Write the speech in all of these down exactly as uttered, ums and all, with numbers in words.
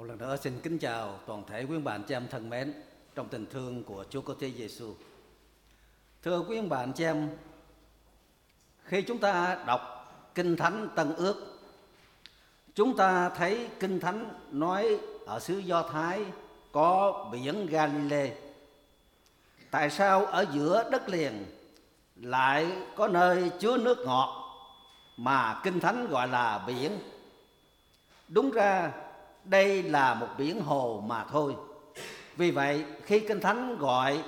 lần nữa xin kính chào toàn thể quý bạn chị em thân mến trong tình thương của Chúa Cứu Thế Giêsu. Thưa quý bạn chị em, khi chúng ta đọc Kinh Thánh Tân Ước, chúng ta thấy Kinh Thánh nói ở xứ Do Thái có biển Galilee. Tại sao ở giữa đất liền lại có nơi chứa nước ngọt mà Kinh Thánh gọi là biển? Đúng ra đây là một biển hồ mà thôi. Vì vậy khi Kinh Thánh gọi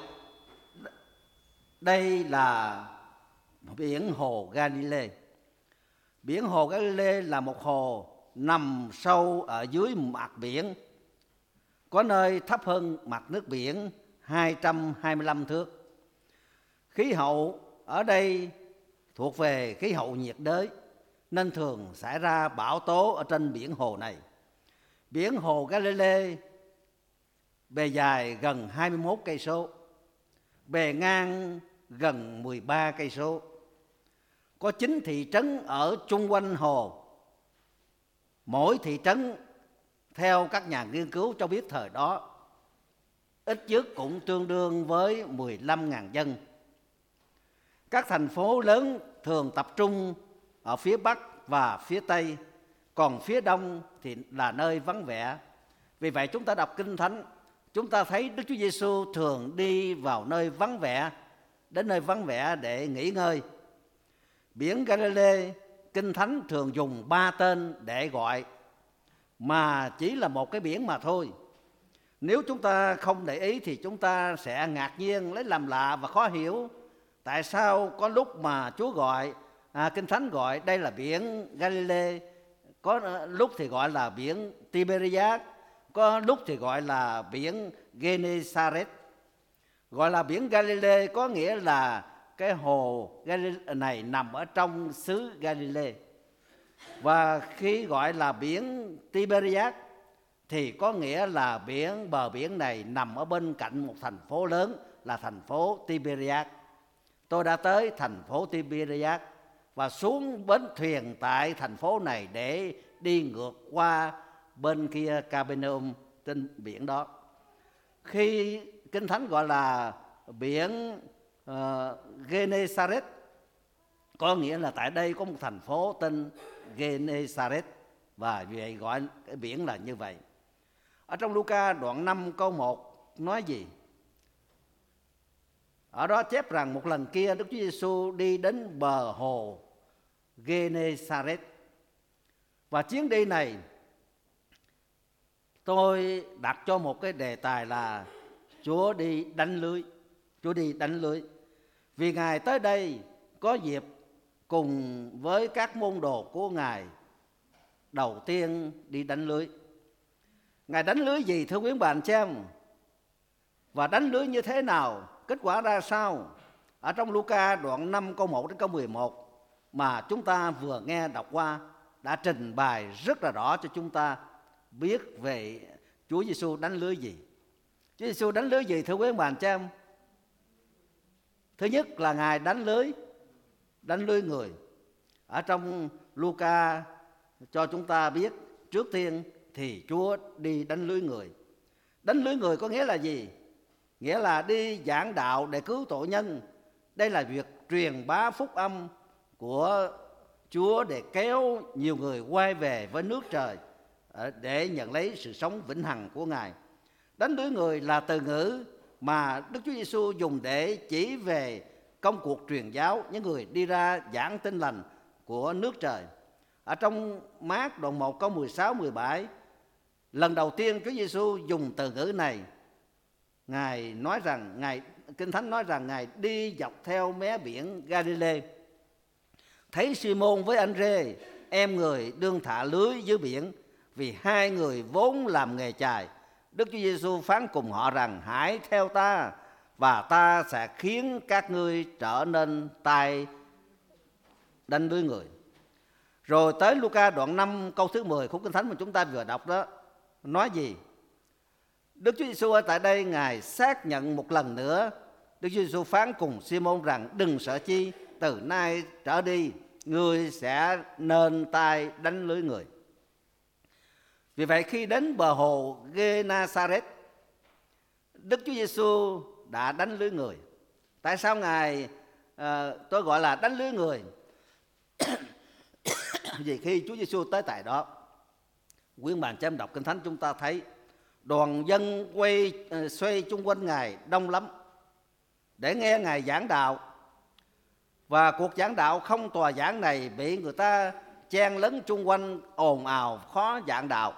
đây là biển hồ Galilee, biển hồ Galilee là một hồ nằm sâu ở dưới mặt biển, có nơi thấp hơn mặt nước biển hai trăm hai mươi lăm thước. Khí hậu ở đây thuộc về khí hậu nhiệt đới nên thường xảy ra bão tố ở trên biển hồ này. Biển hồ Galilee bề dài gần hai mươi mốt cây số, bề ngang gần mười ba cây số. Có chín thị trấn ở chung quanh hồ. Mỗi thị trấn theo các nhà nghiên cứu cho biết thời đó ít nhất cũng tương đương với mười lăm nghìn dân. Các thành phố lớn thường tập trung ở phía Bắc và phía Tây, còn phía Đông thì là nơi vắng vẻ. Vì vậy chúng ta đọc Kinh Thánh, chúng ta thấy Đức Chúa Giêsu thường đi vào nơi vắng vẻ, đến nơi vắng vẻ để nghỉ ngơi. Biển Galilee, Kinh Thánh thường dùng ba tên để gọi, mà chỉ là một cái biển mà thôi. Nếu chúng ta không để ý thì chúng ta sẽ ngạc nhiên, lấy làm lạ và khó hiểu tại sao có lúc mà Chúa gọi, à, Kinh Thánh gọi đây là biển Galilee, có lúc thì gọi là biển Tiberias, có lúc thì gọi là biển Genesaret. Gọi là biển Galilee có nghĩa là cái hồ Galilee này nằm ở trong xứ Galilee. Và khi gọi là biển Tiberias thì có nghĩa là biển bờ biển này nằm ở bên cạnh một thành phố lớn là thành phố Tiberias. Tôi đã tới thành phố Tiberias và xuống bến thuyền tại thành phố này để đi ngược qua bên kia Capernaum trên biển đó. Khi Kinh Thánh gọi là biển uh, Genesaret, có nghĩa là tại đây có một thành phố tên Genesaret, và vì vậy gọi cái biển là như vậy. Ở trong Luca đoạn năm câu một nói gì? Ở đó chép rằng một lần kia Đức Chúa Giêsu đi đến bờ hồ Genesaret. Và chuyến đi này tôi đặt cho một cái đề tài là Chúa đi đánh lưới. Chúa đi đánh lưới. Vì Ngài tới đây có dịp cùng với các môn đồ của Ngài đầu tiên đi đánh lưới. Ngài đánh lưới gì thưa quý bạn chị em? Và đánh lưới như thế nào? Kết quả ra sao? Ở trong Luca đoạn năm câu một đến câu mười một mà chúng ta vừa nghe đọc qua đã trình bày rất là rõ cho chúng ta biết về Chúa Giêsu đánh lưới gì. Chúa Giêsu đánh lưới gì thưa quý bạn chị em? Thứ nhất là Ngài đánh lưới, đánh lưới người. Ở trong Luca cho chúng ta biết trước tiên thì Chúa đi đánh lưới người. Đánh lưới người có nghĩa là gì? Nghĩa là đi giảng đạo để cứu tội nhân. Đây là việc truyền bá phúc âm của Chúa để kéo nhiều người quay về với nước trời để nhận lấy sự sống vĩnh hằng của Ngài. Đánh lưới người là từ ngữ mà Đức Chúa Giêsu dùng để chỉ về công cuộc truyền giáo, những người đi ra giảng tin lành của nước trời. Ở trong Mác đoạn một câu mười sáu mười bảy, lần đầu tiên Chúa Giêsu dùng từ ngữ này. Ngài nói rằng, Ngài Kinh Thánh nói rằng Ngài đi dọc theo mé biển Galilee, thấy Simon với Ândrê em người đương thả lưới dưới biển, vì hai người vốn làm nghề chài. Đức Chúa Giêsu phán cùng họ rằng hãy theo ta và ta sẽ khiến các ngươi trở nên tay đánh lưới người. Rồi tới Luca đoạn năm câu thứ mười khúc Kinh Thánh mà chúng ta vừa đọc đó nói gì? Đức Chúa Giêsu ở tại đây Ngài xác nhận một lần nữa. Đức Chúa Giêsu phán cùng Simon rằng đừng sợ chi, từ nay trở đi ngươi sẽ nên tay đánh lưới người. Vì vậy khi đến bờ hồ Gê-na-sa-rét, Đức Chúa Giêsu đã đánh lưới người. Tại sao Ngài à, tôi gọi là đánh lưới người? Vì khi Chúa Giêsu tới tại đó, quý bạn cho em đọc Kinh Thánh, chúng ta thấy đoàn dân quay uh, xoay chung quanh Ngài đông lắm để nghe Ngài giảng đạo. Và cuộc giảng đạo không tòa giảng này bị người ta chen lấn chung quanh ồn ào khó giảng đạo.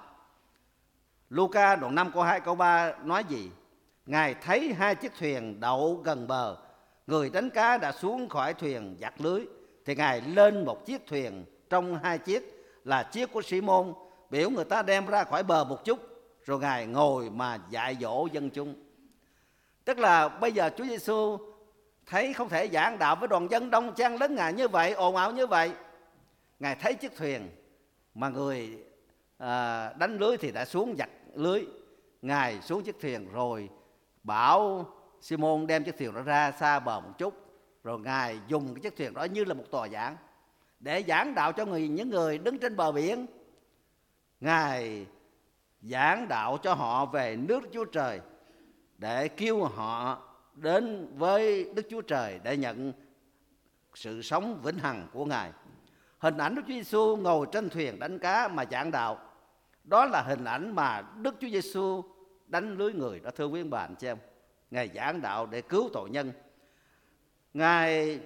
Luca đoạn năm câu hai câu ba nói gì? Ngài thấy hai chiếc thuyền đậu gần bờ, người đánh cá đã xuống khỏi thuyền giặt lưới, thì Ngài lên một chiếc thuyền trong hai chiếc là chiếc của Sĩ-môn, biểu người ta đem ra khỏi bờ một chút, rồi Ngài ngồi mà dạy dỗ dân chúng. Tức là bây giờ Chúa Giêsu thấy không thể giảng đạo với đoàn dân đông chen lấn Ngài như vậy, ồn ào như vậy. Ngài thấy chiếc thuyền mà người à, đánh lưới thì đã xuống giặt lưới. Ngài xuống chiếc thuyền rồi bảo Sĩ-môn đem chiếc thuyền đó ra xa bờ một chút, rồi Ngài dùng cái chiếc thuyền đó như là một tòa giảng để giảng đạo cho người những người đứng trên bờ biển. Ngài giảng đạo cho họ về nước Chúa Trời, để kêu họ đến với Đức Chúa Trời để nhận sự sống vĩnh hằng của Ngài. Hình ảnh Đức Chúa Giêsu ngồi trên thuyền đánh cá mà giảng đạo, đó là hình ảnh mà Đức Chúa Giêsu đánh lưới người đó, thưa quý bà anh chị em. Ngài giảng đạo để cứu tội nhân. Ngài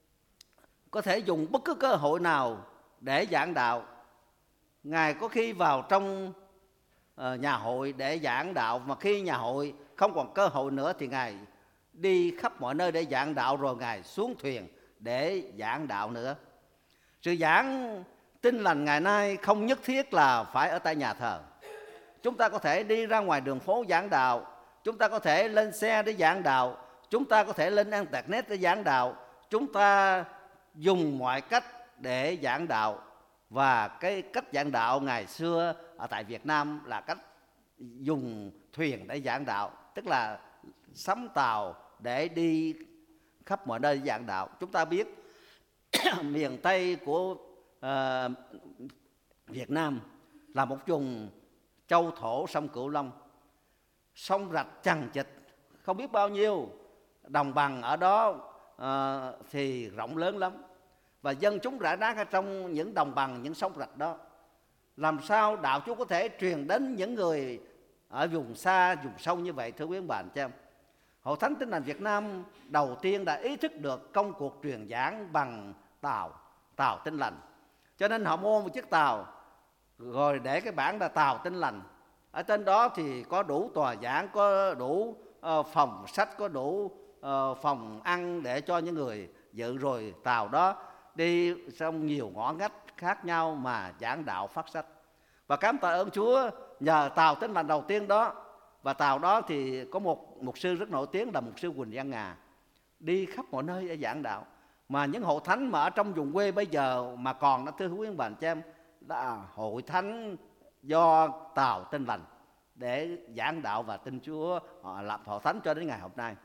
có thể dùng bất cứ cơ hội nào để giảng đạo. Ngài có khi vào trong uh, nhà hội để giảng đạo, mà khi nhà hội không còn cơ hội nữa thì Ngài đi khắp mọi nơi để giảng đạo, rồi Ngài xuống thuyền để giảng đạo nữa. Sự giảng tin lành ngày nay không nhất thiết là phải ở tại nhà thờ. Chúng ta có thể đi ra ngoài đường phố giảng đạo, chúng ta có thể lên xe để giảng đạo, chúng ta có thể lên internet để giảng đạo, chúng ta dùng mọi cách để giảng đạo. Và cái cách giảng đạo ngày xưa ở tại Việt Nam là cách dùng thuyền để giảng đạo, tức là sắm tàu để đi khắp mọi nơi giảng đạo. Chúng ta biết miền Tây của uh, Việt Nam là một vùng châu thổ sông Cửu Long, sông rạch chằng chịt, không biết bao nhiêu đồng bằng ở đó uh, thì rộng lớn lắm, và dân chúng rải rác ở trong những đồng bằng, những sông rạch đó. Làm sao đạo Chúa có thể truyền đến những người ở vùng xa, vùng sâu như vậy, thưa quý ông bà anh chị em? Hội Thánh Tin Lành Việt Nam đầu tiên đã ý thức được công cuộc truyền giảng bằng tàu, tàu Tin Lành. Cho nên họ mua một chiếc tàu, rồi để cái bảng là tàu Tin Lành. Ở trên đó thì có đủ tòa giảng, có đủ uh, phòng sách, có đủ uh, phòng ăn để cho những người dự. Rồi tàu đó đi trong nhiều ngõ ngách khác nhau mà giảng đạo phát sách. Và cảm tạ ơn Chúa, nhờ tàu Tin Lành đầu tiên đó, và tàu đó thì có một mục sư rất nổi tiếng là mục sư Quỳnh Văn Ngà, đi khắp mọi nơi để giảng đạo. Mà những hội thánh mà ở trong vùng quê bây giờ mà còn đó, thưa quý ông bà anh chị em, là hội thánh do tàu Tin Lành để giảng đạo và tin Chúa, họ lập hội thánh cho đến ngày hôm nay.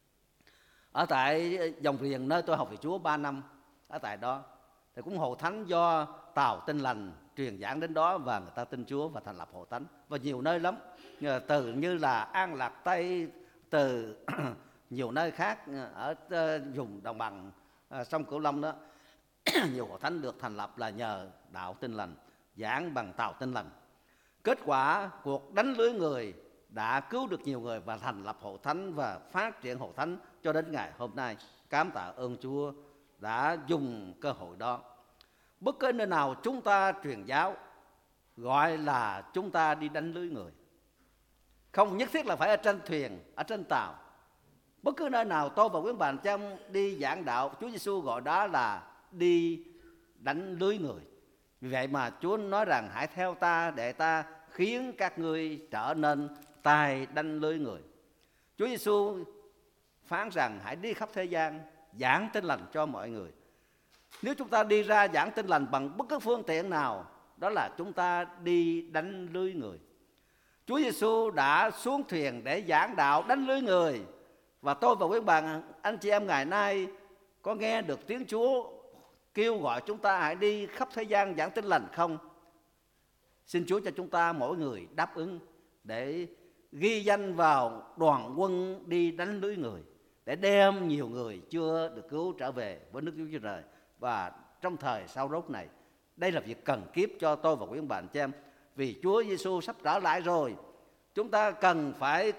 Ở tại dòng Riềng nơi tôi học về Chúa ba năm, ở tại đó thì cũng hội thánh do tàu Tin Lành truyền giảng đến đó, và người ta tin Chúa và thành lập hội thánh. Và nhiều nơi lắm, từ như là An Lạc Tây, từ nhiều nơi khác ở vùng đồng bằng sông Cửu Long đó, nhiều hội thánh được thành lập là nhờ đạo Tin Lành, giảng bằng tàu Tin Lành. Kết quả cuộc đánh lưới người đã cứu được nhiều người và thành lập hội thánh và phát triển hội thánh cho đến ngày hôm nay. Cảm tạ ơn Chúa đã dùng cơ hội đó. Bất cứ nơi nào chúng ta truyền giáo gọi là chúng ta đi đánh lưới người, không nhất thiết là phải ở trên thuyền, ở trên tàu. Bất cứ nơi nào tôi và quý bạn trong đi giảng đạo, Chúa Giêsu gọi đó là đi đánh lưới người. Vì vậy mà Chúa nói rằng hãy theo ta để ta khiến các ngươi trở nên tài đánh lưới người. Chúa Giêsu phán rằng hãy đi khắp thế gian giảng tin lành cho mọi người. Nếu chúng ta đi ra giảng tin lành bằng bất cứ phương tiện nào, đó là chúng ta đi đánh lưới người. Chúa Giêsu đã xuống thuyền để giảng đạo đánh lưới người. Và tôi và quý bạn anh chị em ngày nay có nghe được tiếng Chúa kêu gọi chúng ta hãy đi khắp thế gian giảng tin lành không? Xin Chúa cho chúng ta mỗi người đáp ứng để ghi danh vào đoàn quân đi đánh lưới người, để đem nhiều người chưa được cứu trở về với nước Chúa Trời. Và trong thời sau rốt này, đây là việc cần kiếp cho tôi và quý ông bà anh chị em. Vì Chúa Giêsu sắp trở lại rồi, chúng ta cần phải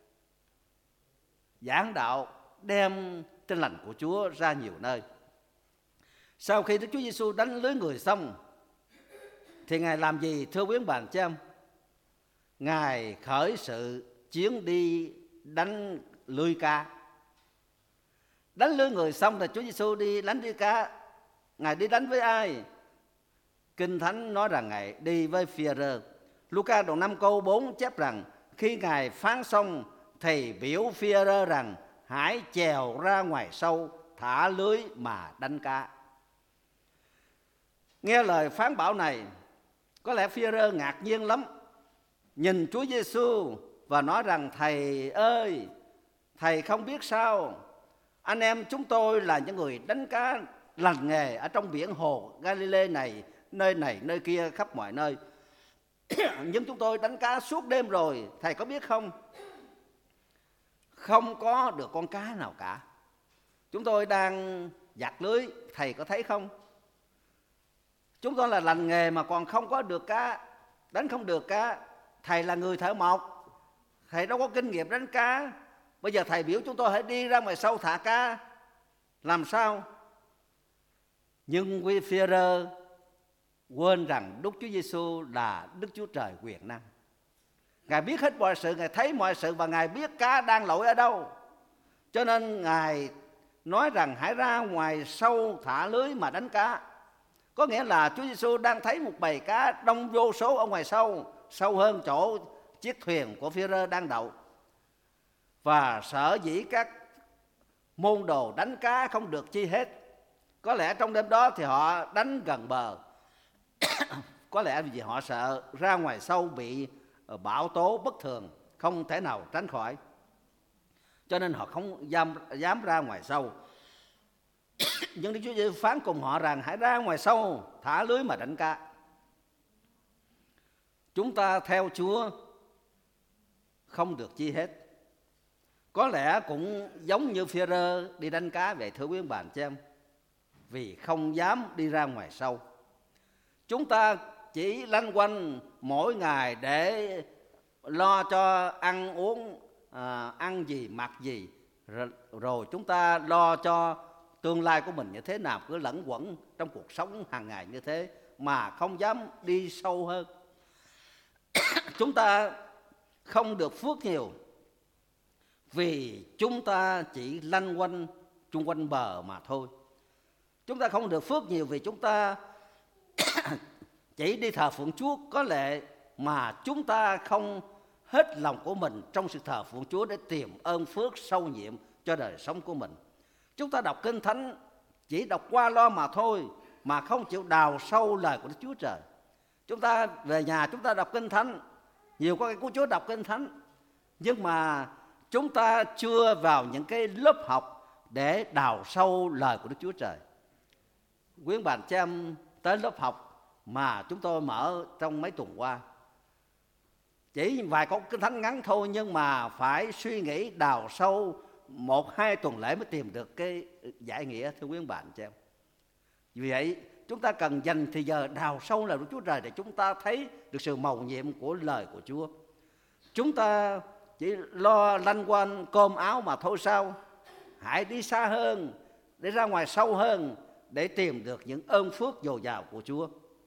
giảng đạo, đem tin lành của Chúa ra nhiều nơi. Sau khi Đức Chúa Giêsu đánh lưới người xong thì Ngài làm gì thưa quý ông bà anh chị em? Ngài khởi sự chuyến đi đánh lưới cá. Đánh lưới người xong thì Chúa Giêsu đi đánh lưới cá. Ngài đi đánh với ai? Kinh Thánh nói rằng Ngài đi với Phi-e-rơ. Luca đoạn năm câu bốn chép rằng khi Ngài phán xong thì biểu Phi-e-rơ rằng hãy chèo ra ngoài sâu, thả lưới mà đánh cá. Nghe lời phán bảo này, có lẽ Phi-e-rơ ngạc nhiên lắm, nhìn Chúa Giêsu và nói rằng: Thầy ơi, Thầy không biết sao anh em chúng tôi là những người đánh cá lành nghề ở trong biển hồ Galilee này, nơi này nơi kia khắp mọi nơi. Nhưng chúng tôi đánh cá suốt đêm rồi, Thầy có biết không? Không có được con cá nào cả. Chúng tôi đang giặt lưới, Thầy có thấy không? Chúng tôi là lành nghề mà còn không có được cá, đánh không được cá. Thầy là người thợ mộc, Thầy đâu có kinh nghiệm đánh cá. Bây giờ Thầy biểu chúng tôi hãy đi ra ngoài sâu thả cá, làm sao? Nhưng quý Phi-e-rơ quên rằng Đức Chúa Giêsu là Đức Chúa Trời quyền năng. Ngài biết hết mọi sự, Ngài thấy mọi sự và Ngài biết cá đang lội ở đâu. Cho nên Ngài nói rằng hãy ra ngoài sâu thả lưới mà đánh cá. Có nghĩa là Chúa Giêsu đang thấy một bầy cá đông vô số ở ngoài sâu, sâu hơn chỗ chiếc thuyền của Phi-e-rơ đang đậu. Và sở dĩ các môn đồ đánh cá không được chi hết. Có lẽ trong đêm đó thì họ đánh gần bờ. Có lẽ vì họ sợ ra ngoài sâu bị bão tố bất thường, không thể nào tránh khỏi. Cho nên họ không dám, dám ra ngoài sâu. Nhưng Đức Chúa Giêsu phán cùng họ rằng hãy ra ngoài sâu, thả lưới mà đánh cá. Chúng ta theo Chúa không được chi hết. Có lẽ cũng giống như Phi-e-rơ đi đánh cá vậy thưa quý ông bà anh chị em, vì không dám đi ra ngoài sâu. Chúng ta chỉ lanh quanh mỗi ngày để lo cho ăn uống, à, ăn gì mặc gì, rồi, rồi chúng ta lo cho tương lai của mình như thế nào, cứ lẫn quẩn trong cuộc sống hàng ngày như thế mà không dám đi sâu hơn. Chúng ta không được phước nhiều vì chúng ta chỉ lanh quanh chung quanh bờ mà thôi. Chúng ta không được phước nhiều vì chúng ta chỉ đi thờ phượng Chúa có lệ mà chúng ta không hết lòng của mình trong sự thờ phượng Chúa để tìm ơn phước sâu nhiệm cho đời sống của mình. Chúng ta đọc Kinh Thánh chỉ đọc qua lo mà thôi, mà không chịu đào sâu lời của Đức Chúa Trời. Chúng ta về nhà chúng ta đọc Kinh Thánh, nhiều có cái của Chúa đọc Kinh Thánh, nhưng mà chúng ta chưa vào những cái lớp học để đào sâu lời của Đức Chúa Trời. Quý bạn chị em tới lớp học mà chúng tôi mở trong mấy tuần qua, chỉ vài câu Kinh Thánh ngắn thôi, nhưng mà phải suy nghĩ đào sâu một hai tuần lễ mới tìm được cái giải nghĩa thưa quý bạn chị em. Vì vậy chúng ta cần dành thời giờ đào sâu lời của Chúa Trời để chúng ta thấy được sự mầu nhiệm của lời của Chúa. Chúng ta chỉ lo lanh quanh cơm áo mà thôi sao? Hãy đi xa hơn, để ra ngoài sâu hơn, để tìm được những ơn phước dồi dào của Chúa.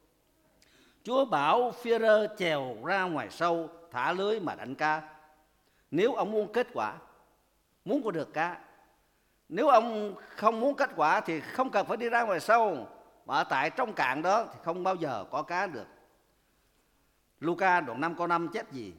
Chúa bảo Phi-e-rơ chèo ra ngoài sâu, thả lưới mà đánh cá. Nếu ông muốn kết quả, muốn có được cá. Nếu ông không muốn kết quả thì không cần phải đi ra ngoài sâu, mà ở tại trong cạn đó thì không bao giờ có cá được. Luca đoạn năm câu năm chép gì?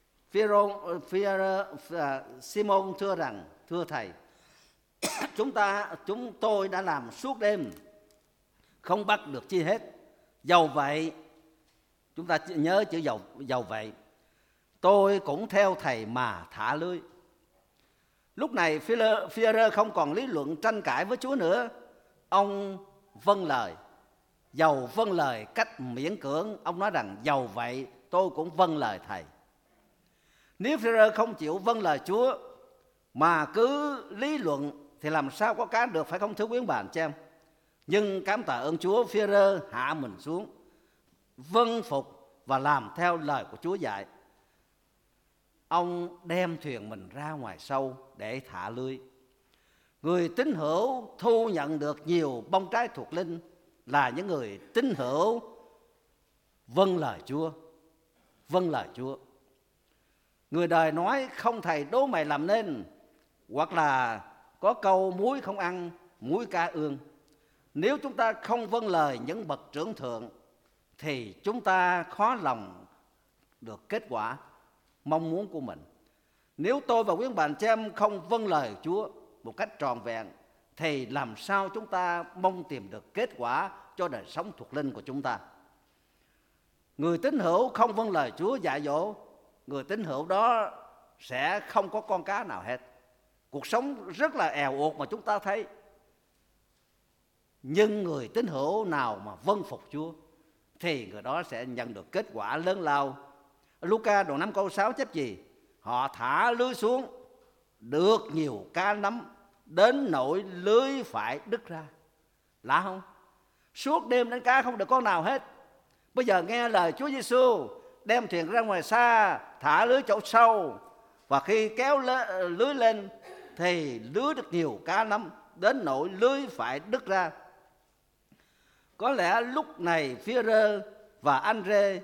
Phi-e-rơ, Simon thưa rằng: thưa Thầy, chúng ta chúng tôi đã làm suốt đêm không bắt được chi hết. Dầu vậy, chúng ta nhớ chữ dầu, dầu vậy, tôi cũng theo Thầy mà thả lưới. Lúc này Phi-e-rơ không còn lý luận tranh cãi với Chúa nữa. Ông vâng lời dầu vâng lời cách miễn cưỡng, ông nói rằng dầu vậy tôi cũng vâng lời thầy. Nếu Phêrô không chịu vâng lời Chúa mà cứ lý luận thì làm sao có cá được, phải không thưa quý bạn chị em? Nhưng cảm tạ ơn Chúa, Phêrô hạ mình xuống, vâng phục và làm theo lời của Chúa dạy. Ông đem thuyền mình ra ngoài sâu để thả lưới. Người tín hữu thu nhận được nhiều bông trái thuộc linh là những người tín hữu vâng lời Chúa, vâng lời Chúa. Người đời nói không thầy đố mày làm nên, hoặc là có câu muối không ăn, muối ca ương. Nếu chúng ta không vâng lời những bậc trưởng thượng thì chúng ta khó lòng được kết quả mong muốn của mình. Nếu tôi và quý bạn chị em không vâng lời Chúa một cách trọn vẹn thì làm sao chúng ta mong tìm được kết quả cho đời sống thuộc linh của chúng ta? Người tín hữu không vâng lời Chúa dạy dỗ, người tín hữu đó sẽ không có con cá nào hết. Cuộc sống rất là èo uột mà chúng ta thấy. Nhưng người tín hữu nào mà vâng phục Chúa thì người đó sẽ nhận được kết quả lớn lao. Luca đoạn năm câu sáu chép gì? Họ thả lưới xuống được nhiều cá nắm đến nỗi lưới phải đứt ra. Lạ không? Suốt đêm đánh cá không được con nào hết. Bây giờ nghe lời Chúa Giêsu, đem thuyền ra ngoài xa, thả lưới chỗ sâu, và khi kéo lưới lên thì lưới được nhiều cá nắm đến nỗi lưới phải đứt ra. Có lẽ lúc này Phêrô và Ândrê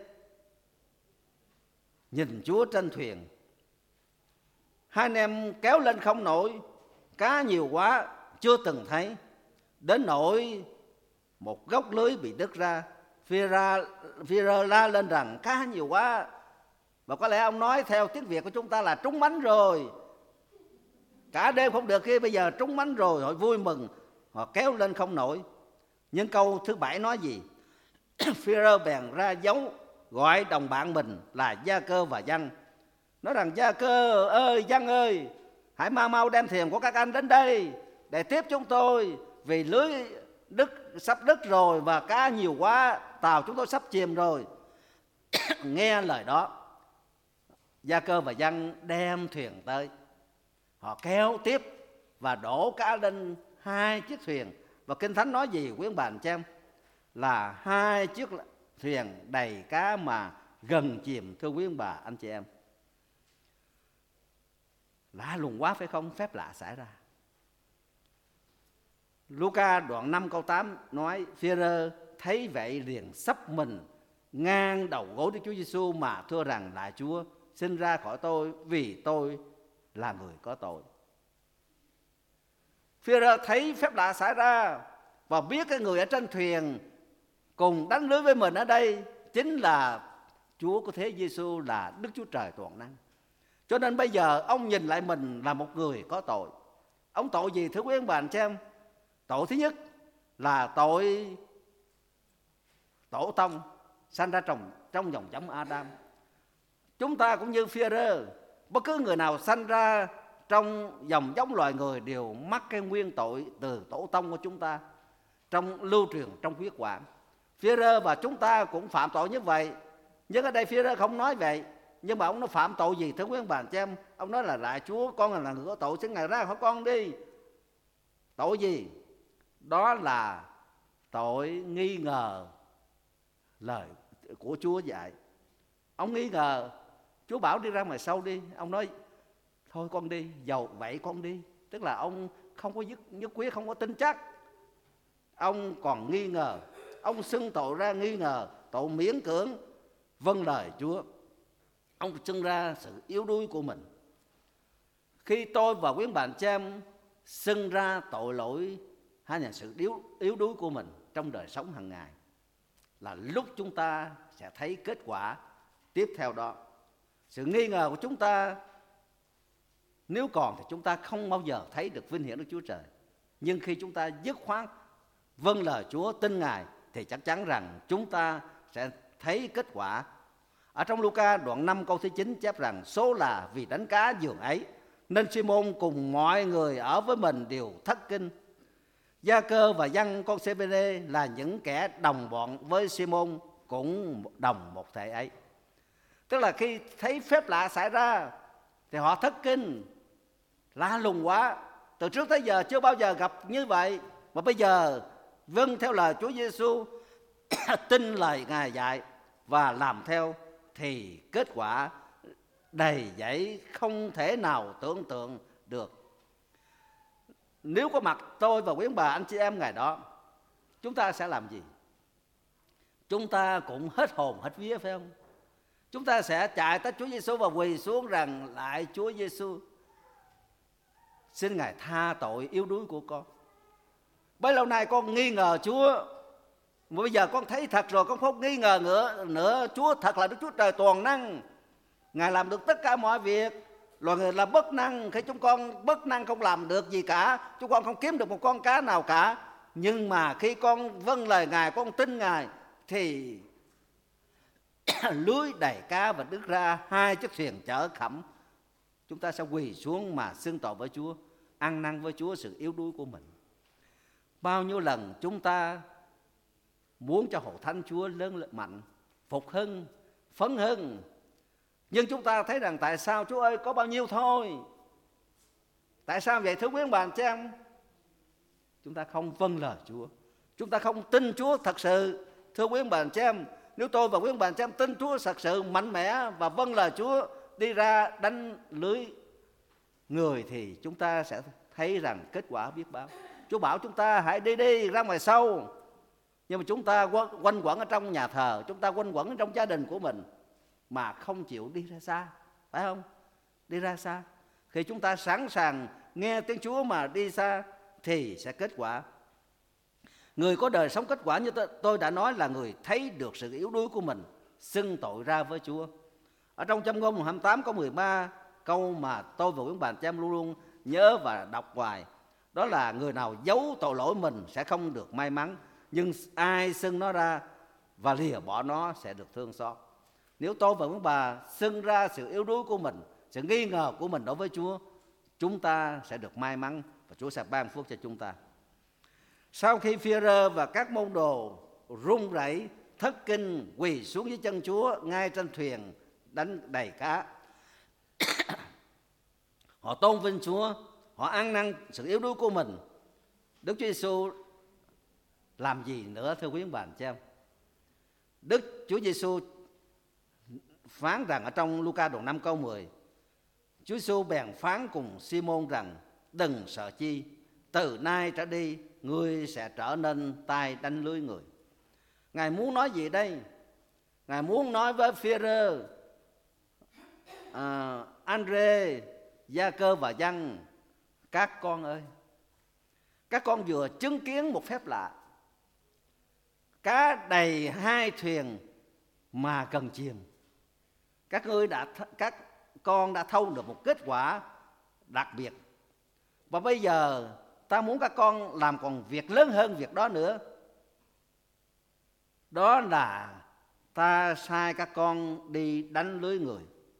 nhìn Chúa trên thuyền. Hai anh em kéo lên không nổi, cá nhiều quá chưa từng thấy, đến nỗi một gốc lưới bị đứt ra. Phêrô la lên rằng cá nhiều quá, và có lẽ ông nói theo tiếng Việt của chúng ta là trúng mánh rồi. Cả đêm không được kia, bây giờ trúng mánh rồi. Họ vui mừng, họ kéo lên không nổi. Nhưng câu thứ bảy nói gì? Phêrô bèn ra dấu gọi đồng bạn mình là Gia-cơ và Giăng, nói rằng Gia-cơ ơi, Giăng ơi, hãy mau mau đem thuyền của các anh đến đây để tiếp chúng tôi, vì lưới đứt sắp đứt rồi và cá nhiều quá, tàu chúng tôi sắp chìm rồi. Nghe lời đó, Gia-cơ và Giăng đem thuyền tới. Họ kéo tiếp và đổ cá lên hai chiếc thuyền. Và Kinh Thánh nói gì quý ông bà anh chị em? Là hai chiếc thuyền đầy cá mà gần chìm, thưa quý ông bà anh chị em. Lạ lùng quá phải không? Phép lạ xảy ra. Luca đoạn năm câu tám nói Phêrô thấy vậy liền sắp mình ngang đầu gối Đức Chúa Giêsu mà thưa rằng: Lạy Chúa, xin ra khỏi tôi vì tôi là người có tội. Phêrô thấy phép lạ xảy ra và biết cái người ở trên thuyền cùng đánh lưới với mình ở đây chính là Chúa của thế Giêsu, là Đức Chúa Trời toàn năng. Cho nên bây giờ ông nhìn lại mình là một người có tội. Ông tội gì thưa quý ông bà anh chị em? Tội thứ nhất là tội tổ tông sanh ra trong trong dòng dõng Adam. Chúng ta cũng như Phêrô, bất cứ người nào sanh ra trong dòng giống loài người đều mắc cái nguyên tội từ tổ tông của chúng ta, trong lưu truyền trong huyết quản. Phêrô và chúng ta cũng phạm tội như vậy. Nhưng ở đây Phêrô không nói vậy, nhưng mà ông nó phạm tội gì thưa quý ông bà anh chị em? Ông nói là: Lạy Chúa, con là người có tội, xin Ngài ra khỏi con đi. Tội gì? Đó là tội nghi ngờ lời của Chúa dạy. Ông nghi ngờ, Chúa bảo đi ra ngoài sâu đi, ông nói thôi con đi, dầu vậy con đi. Tức là ông không có nhất, nhất quyết, không có tin chắc. Ông còn nghi ngờ, ông xưng tội ra nghi ngờ, tội miễn cưỡng vâng lời Chúa. Ông xưng ra sự yếu đuối của mình. Khi tôi và quý bạn chị em xưng ra tội lỗi hay là sự yếu, yếu đuối của mình trong đời sống hàng ngày, là lúc chúng ta sẽ thấy kết quả tiếp theo đó. Sự nghi ngờ của chúng ta nếu còn thì chúng ta không bao giờ thấy được vinh hiển Đức Chúa Trời. Nhưng khi chúng ta dứt khoát vâng lời Chúa, tin Ngài, thì chắc chắn rằng chúng ta sẽ thấy kết quả. Ở trong Luca đoạn năm câu thứ chín chép rằng: Số là vì đánh cá giường ấy nên Simon cùng mọi người ở với mình đều thất kinh. Gia-cơ và Giăng con Sê-bê-đê là những kẻ đồng bọn với Si-môn, cũng đồng một thể ấy. Tức là khi thấy phép lạ xảy ra thì họ thất kinh, lạ lùng quá. Từ trước tới giờ chưa bao giờ gặp như vậy, mà bây giờ vâng theo lời Chúa Giêsu, tin lời Ngài dạy và làm theo, thì kết quả đầy dẫy không thể nào tưởng tượng được. Nếu có mặt tôi và quý bà anh chị em ngày đó, chúng ta sẽ làm gì? Chúng ta cũng hết hồn hết vía, phải không? Chúng ta sẽ chạy tới Chúa Giêsu và quỳ xuống rằng: lại Chúa Giêsu, xin Ngài tha tội yếu đuối của con. Bấy lâu nay con nghi ngờ Chúa, mà bây giờ con thấy thật rồi, con không nghi ngờ nữa, nữa. Chúa thật là Đức Chúa Trời toàn năng, Ngài làm được tất cả mọi việc. Loài người là bất năng, khi chúng con bất năng không làm được gì cả, chúng con không kiếm được một con cá nào cả. Nhưng mà khi con vâng lời Ngài, con tin Ngài, thì lưới đầy cá và đứt ra hai chiếc thuyền chở khẩm. Chúng ta sẽ quỳ xuống mà xưng tội với Chúa, ăn năn với Chúa sự yếu đuối của mình. Bao nhiêu lần chúng ta muốn cho hội thánh Chúa lớn mạnh, phục hưng, phấn hưng, nhưng chúng ta thấy rằng tại sao Chúa ơi có bao nhiêu thôi? Tại sao vậy thưa quý ông bà anh chị em? Chúng ta không vâng lời Chúa, chúng ta không tin Chúa thật sự. Thưa quý ông bà anh chị em, nếu tôi và quý ông bà anh chị em tin Chúa thật sự mạnh mẽ và vâng lời Chúa, đi ra đánh lưới người, thì chúng ta sẽ thấy rằng kết quả biết bao. Chúa bảo chúng ta hãy đi đi ra ngoài sâu, nhưng mà chúng ta quanh quẩn ở trong nhà thờ, chúng ta quanh quẩn ở trong gia đình của mình mà không chịu đi ra xa, phải không? Đi ra xa. Khi chúng ta sẵn sàng nghe tiếng Chúa mà đi xa thì sẽ kết quả. Người có đời sống kết quả như tôi đã nói là người thấy được sự yếu đuối của mình, xưng tội ra với Chúa. Ở trong Châm Ngôn hai mươi tám có mười ba câu mà tôi và quý bà chị em luôn luôn nhớ và đọc hoài. Đó là: người nào giấu tội lỗi mình sẽ không được may mắn, nhưng ai xưng nó ra và lìa bỏ nó sẽ được thương xót. Nếu tôi và quý bà xưng ra sự yếu đuối của mình, sự nghi ngờ của mình đối với Chúa, chúng ta sẽ được may mắn và Chúa sẽ ban phước cho chúng ta. Sau khi Phi-e-rơ và các môn đồ run rẩy, thất kinh, quỳ xuống dưới chân Chúa ngay trên thuyền đánh đầy cá, họ tôn vinh Chúa, họ ăn năn sự yếu đuối của mình. Đức Chúa Giêsu làm gì nữa thưa quý ông bà anh chị em? Đức Chúa Giêsu phán rằng ở trong Luca đoạn năm câu mười, Chúa Giêsu bèn phán cùng Si-môn rằng: đừng sợ chi, từ nay trở đi ngươi sẽ trở nên tay đánh lưới người. Ngài muốn nói gì đây? Ngài muốn nói với Phi-e-rơ, à, Andre, Gia-cơ và Giăng: các con ơi, các con vừa chứng kiến một phép lạ, cá đầy hai thuyền mà cần chìm. Các ngươi đã các con đã thâu được một kết quả đặc biệt, và bây giờ ta muốn các con làm còn việc lớn hơn việc đó nữa. Đó là ta sai các con đi đánh lưới người,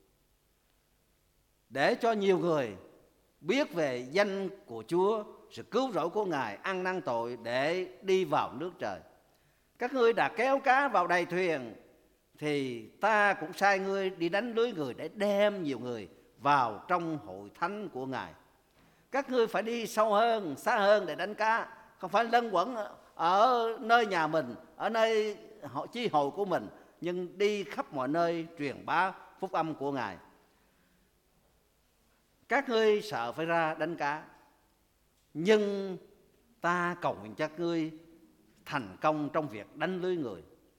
để cho nhiều người biết về danh của Chúa, sự cứu rỗi của Ngài, ăn năn tội để đi vào nước trời. Các ngươi đã kéo cá vào đầy thuyền, thì ta cũng sai ngươi đi đánh lưới người để đem nhiều người vào trong hội thánh của Ngài. Các ngươi phải đi sâu hơn, xa hơn để đánh cá, không phải lân quẩn ở nơi nhà mình, ở nơi chi hội của mình, nhưng đi khắp mọi nơi truyền bá phúc âm của Ngài. Các ngươi sợ phải ra đánh cá, nhưng ta cầu nguyện cho các ngươi thành công trong việc đánh lưới người.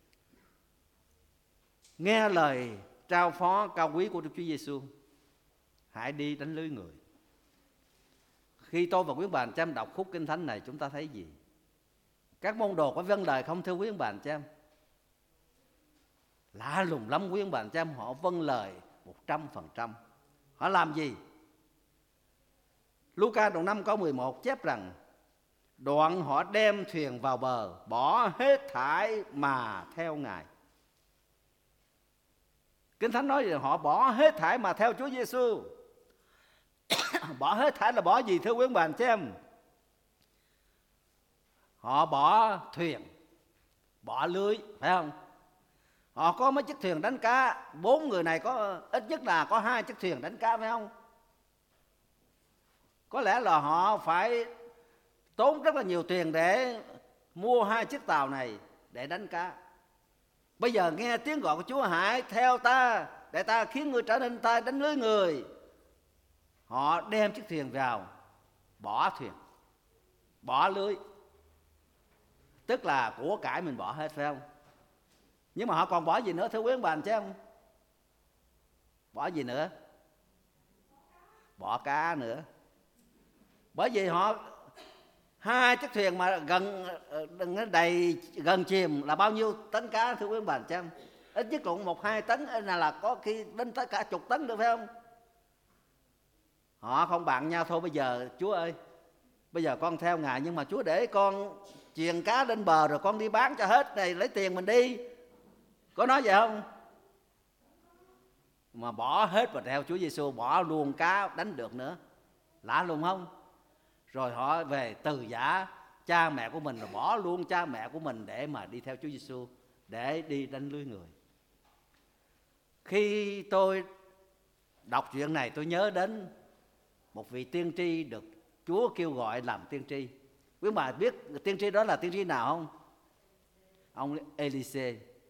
Nghe lời trao phó cao quý của Đức Chúa Giêsu, hãy đi đánh lưới người. Khi tôi và quý bà anh chị em đọc khúc kinh thánh này, chúng ta thấy gì? Các môn đồ có vâng lời không thưa quý bà anh chị em? Lạ lùng lắm quý bà anh chị em, họ vâng lời một trăm phần trăm. Họ làm gì? Luca đoạn năm câu mười một chép rằng: đoạn họ đem thuyền vào bờ, bỏ hết thảy mà theo Ngài. Kinh thánh nói rằng họ bỏ hết thảy mà theo Chúa Giêsu. Bỏ hết thảy là bỏ gì thưa quý bà anh chị em? họ bỏ thuyền, bỏ lưới, phải không? Họ có mấy chiếc thuyền đánh cá, bốn người này có ít nhất là có hai chiếc thuyền đánh cá, phải không? Có lẽ là họ phải tốn rất là nhiều tiền để mua hai chiếc tàu này để đánh cá. Bây giờ nghe tiếng gọi của Chúa, hãy theo ta để ta khiến ngươi trở nên ta đánh lưới người. Họ đem chiếc thuyền vào, bỏ thuyền, bỏ lưới, tức là của cải mình bỏ hết, phải không? Nhưng mà họ còn bỏ gì nữa thưa quý ông bà anh chị em? Bỏ gì nữa? Bỏ cá nữa. Bởi vì họ hai chiếc thuyền mà gần đừng đầy gần chìm là bao nhiêu tấn cá thưa quý ông bà anh chị em? Ít nhất cũng một hai tấn, là là có khi đến tới cả chục tấn được, phải không? Họ không bạn nhau thôi, bây giờ Chúa ơi, bây giờ con theo Ngài, nhưng mà Chúa để con chuyền cá lên bờ rồi con đi bán cho hết này, lấy tiền mình đi. Có nói vậy không? Mà bỏ hết và theo Chúa Giêsu, bỏ luôn cá đánh được nữa. Lạ lùng không? Rồi họ về từ giả cha mẹ của mình, rồi bỏ luôn cha mẹ của mình để mà đi theo Chúa Giêsu, để đi đánh lưới người. Khi tôi đọc chuyện này, tôi nhớ đến một vị tiên tri được Chúa kêu gọi làm tiên tri. Quý bà biết tiên tri đó là tiên tri nào không? Ông Elise.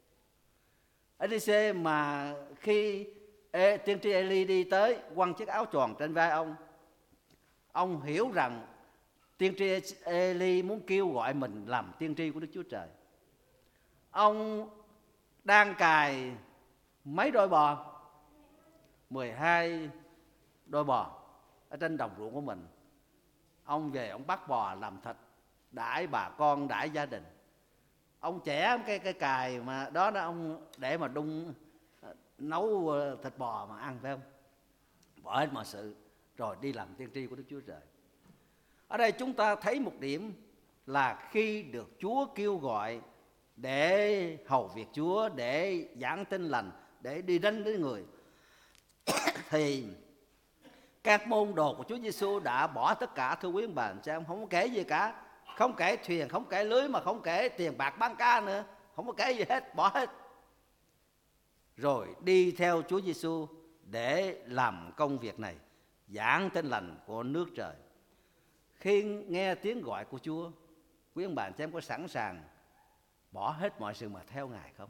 Elise mà khi Ê, tiên tri Eli đi tới quăng chiếc áo choàng trên vai ông, ông hiểu rằng tiên tri Eli muốn kêu gọi mình làm tiên tri của Đức Chúa Trời. Ông đang cài mấy đôi bò, mười hai đôi bò ở trên đồng ruộng của mình. Ông về ông bắt bò làm thịt, đãi bà con, đãi gia đình. Ông chẻ cái cái cài mà đó đó, ông để mà đun nấu thịt bò mà ăn, phải không? Bỏ hết mọi sự rồi đi làm tiên tri của Đức Chúa Trời. Ở đây chúng ta thấy một điểm là khi được Chúa kêu gọi để hầu việc Chúa, để giảng tin lành, để đi đánh với người, thì các môn đồ của Chúa Giêsu đã bỏ tất cả, thưa quý ông bà anh chị em, không có kể gì cả, không kể thuyền, không kể lưới, mà không kể tiền bạc bán cá nữa, không có kể gì hết, bỏ hết, rồi đi theo Chúa Giêsu để làm công việc này, giảng tin lành của nước trời. Khi nghe tiếng gọi của Chúa, quý ông bà anh chị em có sẵn sàng bỏ hết mọi sự mà theo Ngài không?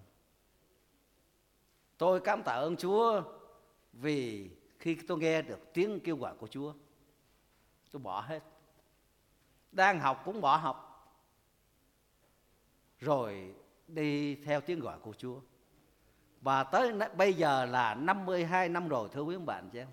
Tôi cảm tạ ơn Chúa vì khi tôi nghe được tiếng kêu gọi của Chúa, tôi bỏ hết. Đang học cũng bỏ học, rồi đi theo tiếng gọi của Chúa. Và tới bây giờ là năm mươi hai năm rồi, thưa quý ông bà anh chị em.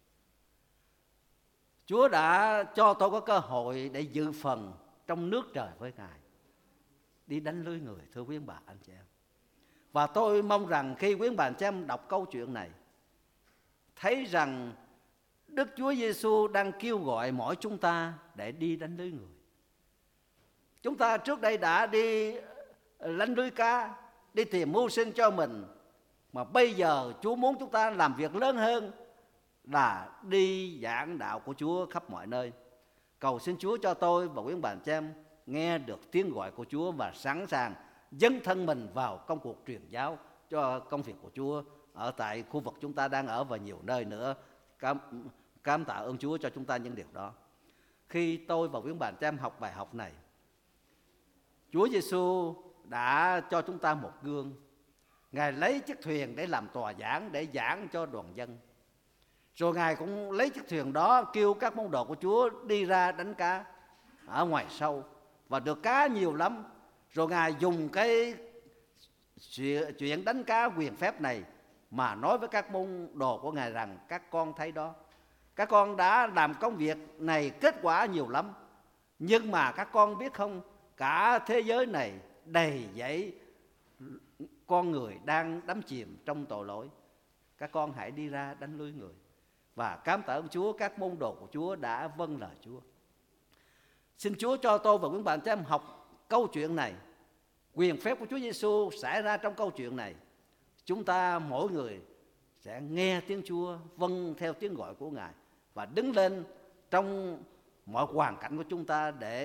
Chúa đã cho tôi có cơ hội để dự phần trong nước trời với Ngài, đi đánh lưới người, thưa quý ông bà anh chị em. Và tôi mong rằng khi quý ông bà anh chị em đọc câu chuyện này, thấy rằng Đức Chúa Giêsu đang kêu gọi mỗi chúng ta để đi đánh lưới người. Chúng ta trước đây đã đi đánh lưới cá, đi tìm mưu sinh cho mình, mà bây giờ Chúa muốn chúng ta làm việc lớn hơn là đi giảng đạo của Chúa khắp mọi nơi. Cầu xin Chúa cho tôi và quý ông bà anh chị em nghe được tiếng gọi của Chúa và sẵn sàng dấn thân mình vào công cuộc truyền giáo cho công việc của Chúa ở tại khu vực chúng ta đang ở và nhiều nơi nữa. Cảm, cảm tạ ơn Chúa cho chúng ta những điều đó. Khi tôi và quý ông bà anh chị em học bài học này, Chúa Giêsu đã cho chúng ta một gương. Ngài lấy chiếc thuyền để làm tòa giảng, để giảng cho đoàn dân. Rồi Ngài cũng lấy chiếc thuyền đó kêu các môn đồ của Chúa đi ra đánh cá ở ngoài sâu, và được cá nhiều lắm. Rồi Ngài dùng cái chuyện đánh cá quyền phép này mà nói với các môn đồ của Ngài rằng: các con thấy đó, các con đã làm công việc này kết quả nhiều lắm, nhưng mà các con biết không, cả thế giới này đầy dẫy con người đang đắm chìm trong tội lỗi. Các con hãy đi ra đánh lưới người. Và cảm tạ ơn Chúa, các môn đồ của Chúa đã vâng lời Chúa. Xin Chúa cho tôi và quý bạn cho em học câu chuyện này. Quyền phép của Chúa Giêsu xảy ra trong câu chuyện này. Chúng ta mỗi người sẽ nghe tiếng Chúa, vâng theo tiếng gọi của Ngài, và đứng lên trong mọi hoàn cảnh của chúng ta để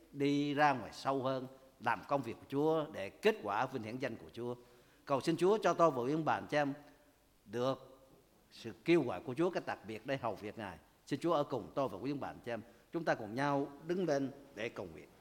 đi ra ngoài sâu hơn, làm công việc của Chúa để kết quả vinh hiển danh của Chúa. Cầu xin Chúa cho tôi và quý ông bà anh chị em được sự kêu gọi của Chúa cách đặc biệt để hầu việc Ngài. Xin Chúa ở cùng tôi và quý ông bà anh chị em. Chúng ta cùng nhau đứng lên để cầu nguyện.